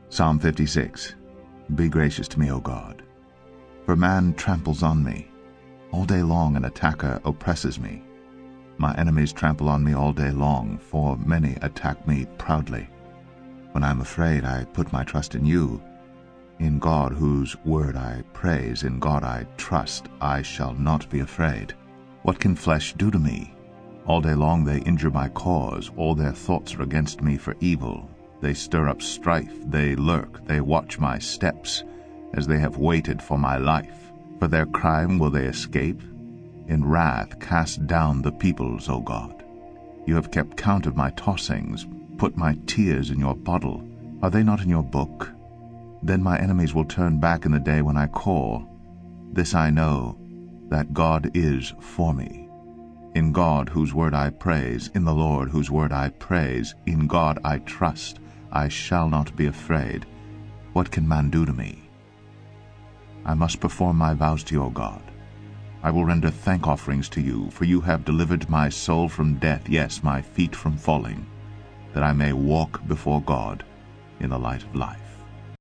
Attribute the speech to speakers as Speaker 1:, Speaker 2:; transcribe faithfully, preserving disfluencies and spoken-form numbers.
Speaker 1: Psalm fifty-six. Be gracious to me, O God. For man tramples on me. All day long an attacker oppresses me. My enemies trample on me all day long, for many attack me proudly. When I am afraid, I put my trust in you. In God, whose word I praise, in God I trust, I shall not be afraid. What can flesh do to me? All day long they injure my cause. All their thoughts are against me for evil. They stir up strife, they lurk, they watch my steps, as they have waited for my life. For their crime will they escape? In wrath cast down the peoples, O God. You have kept count of my tossings, put my tears in your bottle. Are they not in your book? Then my enemies will turn back in the day when I call. This I know, that God is for me. In God, whose word I praise, in the Lord, whose word I praise, in God I trust, I shall not be afraid. What can man do to me? I must perform my vows to you, O God. I will render thank offerings to you, for you have delivered my soul from death, yes, my feet from falling, that I may walk before God in the light of life.